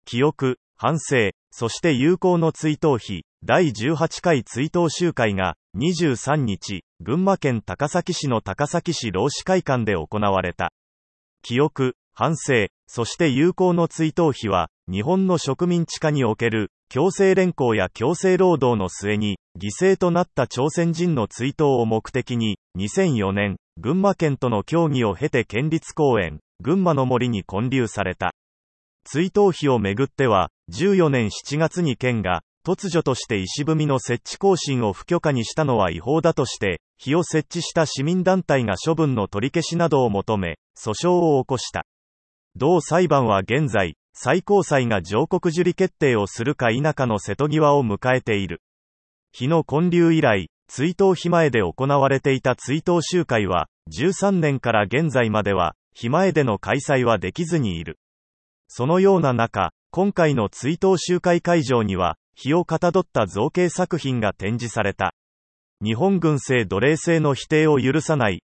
記憶、反省、そして友好の追悼碑、第18回追悼集会が、23日、群馬県高崎市の高崎市老子会館で行われた。記憶、反省、そして友好の追悼碑は、日本の植民地下における、強制連行や強制労働の末に、犠牲となった朝鮮人の追悼を目的に、2004年、群馬県との協議を経て県立公園、群馬の森に建立された。追悼碑をめぐっては、14年7月に県が、突如として石踏みの設置更新を不許可にしたのは違法だとして、碑を設置した市民団体が処分の取り消しなどを求め、訴訟を起こした。同裁判は現在、最高裁が上告受理決定をするか否かの瀬戸際を迎えている。碑の建立以来、追悼碑前で行われていた追悼集会は、13年から現在までは、碑前での開催はできずにいる。そのような中、今回の追悼集会会場には、碑をかたどった造形作品が展示された。日本軍製奴隷制の否定を許さない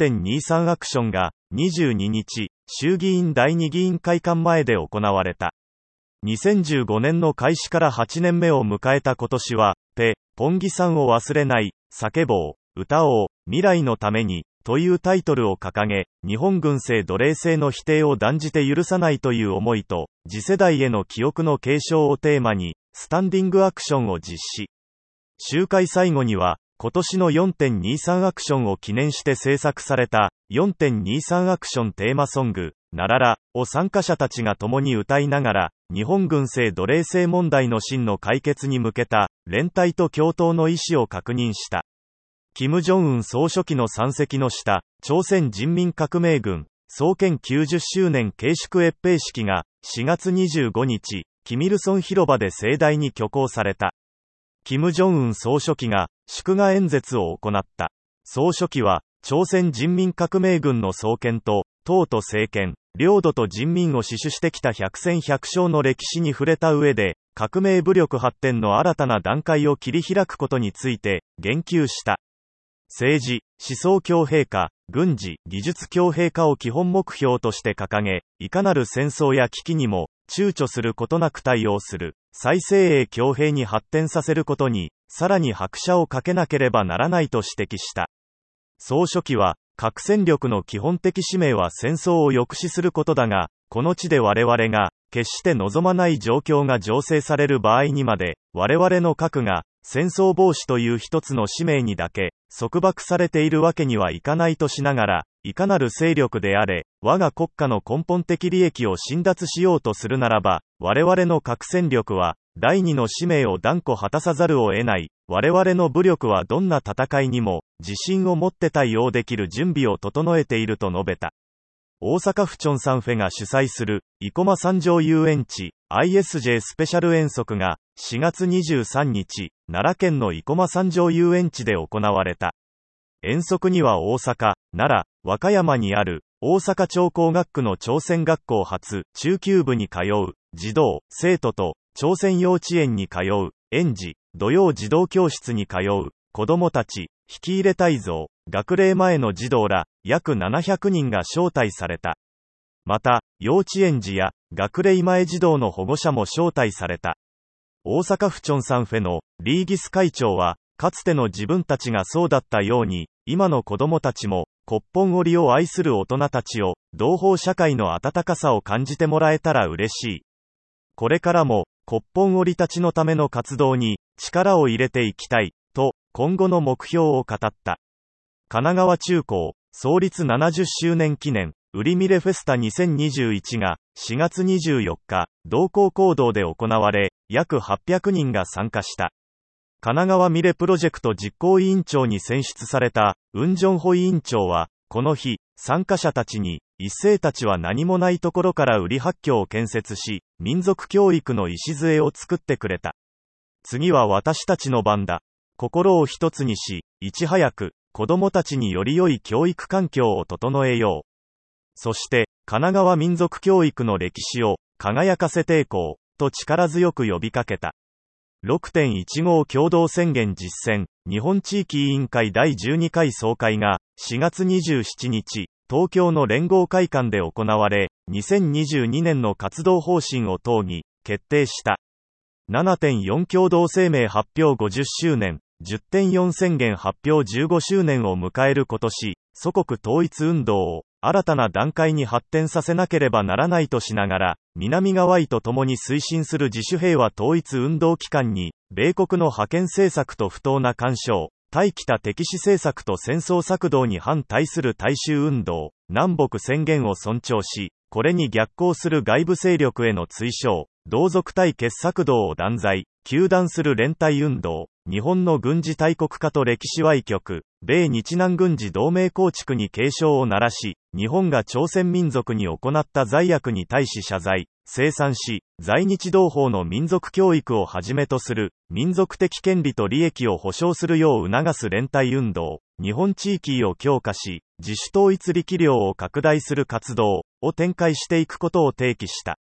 4.23 アクションが22日、衆議院第2議員会館前で行われた。2015年の開始から8年目を迎えた今年は、ポンギさんを忘れない、叫ぼう、歌おう、未来のために、というタイトルを掲げ、日本軍製奴隷制の否定を断じて許さないという思いと、次世代への記憶の継承をテーマに、スタンディングアクションを実施。集会最後には、今年の 4.23 アクションを記念して制作された、4.23 アクションテーマソング、ならら、を参加者たちが共に歌いながら、日本軍製奴隷制問題の真の解決に向けた、連帯と共闘の意思を確認した。金正恩総書記の山積の下、朝鮮人民革命軍、創建90周年慶祝閲兵式が、4月25日、キミルソン広場で盛大に挙行された。金正恩総書記が、祝賀演説を行った。総書記は、朝鮮人民革命軍の創建と、党と政権、領土と人民を死守してきた百戦百勝の歴史に触れた上で、革命武力発展の新たな段階を切り開くことについて、言及した。政治、思想強兵化、軍事、技術強兵化を基本目標として掲げ、いかなる戦争や危機にも、躊躇することなく対応する、再生鋭強兵に発展させることに、さらに拍車をかけなければならないと指摘した。総書記は、核戦力の基本的使命は戦争を抑止することだが、この地で我々が、決して望まない状況が醸成される場合にまで、我々の核が、戦争防止という一つの使命にだけ、束縛されているわけにはいかないとしながら、いかなる勢力であれ、我が国家の根本的利益を侵奪しようとするならば、我々の核戦力は、第二の使命を断固果たさざるを得ない。我々の武力はどんな戦いにも、自信を持って対応できる準備を整えていると述べた。大阪府チョンサンフェが主催する、生駒三条遊園地、ISJ スペシャル遠足が、4月23日、奈良県の生駒三条遊園地で行われた。遠足には大阪、奈良、和歌山にある、大阪朝工学区の朝鮮学校初、中級部に通う、児童、生徒と、朝鮮幼稚園に通う、園児、土曜児童教室に通う、子供たち、引き入れ退蔵、学齢前の児童ら、約700人が招待された。また、幼稚園児や、学齢前児童の保護者も招待された。大阪府チョンサンフェの、リーギス会長は、かつての自分たちがそうだったように、今の子供たちも、骨本織を愛する大人たちを、同胞社会の温かさを感じてもらえたら嬉しい。これからも、骨本織たちのための活動に、力を入れていきたい、と、今後の目標を語った。神奈川中高、創立70周年記念、ウリミレフェスタ2021が、4月24日、同校講堂で行われ、約800人が参加した。神奈川ミレプロジェクト実行委員長に選出された、ウンジョンホ委員長は、この日、参加者たちに、一世たちは何もないところからウリ八教を建設し、民族教育の礎を作ってくれた。次は私たちの番だ。心を一つにし、いち早く、子供たちにより良い教育環境を整えよう。そして、神奈川民族教育の歴史を、輝かせていこう、と力強く呼びかけた。6.15 共同宣言実践、日本地域委員会第12回総会が、4月27日、東京の連合会館で行われ、2022年の活動方針を討議、 決定した。7.4 共同声明発表50周年、10.4 宣言発表15周年を迎える今年、祖国統一運動を新たな段階に発展させなければならないとしながら、南側と共に推進する自主平和統一運動機関に、米国の覇権政策と不当な干渉、対北敵視政策と戦争策動に反対する大衆運動、南北宣言を尊重し、これに逆行する外部勢力への追奨、同族対決策動を断罪、糾弾する連帯運動、日本の軍事大国化と歴史歪曲、米日南軍事同盟構築に警鐘を鳴らし、日本が朝鮮民族に行った罪悪に対し謝罪、清算し、在日同胞の民族教育をはじめとする、民族的権利と利益を保障するよう促す連帯運動、日本地域を強化し、自主統一力量を拡大する活動を展開していくことを提起した。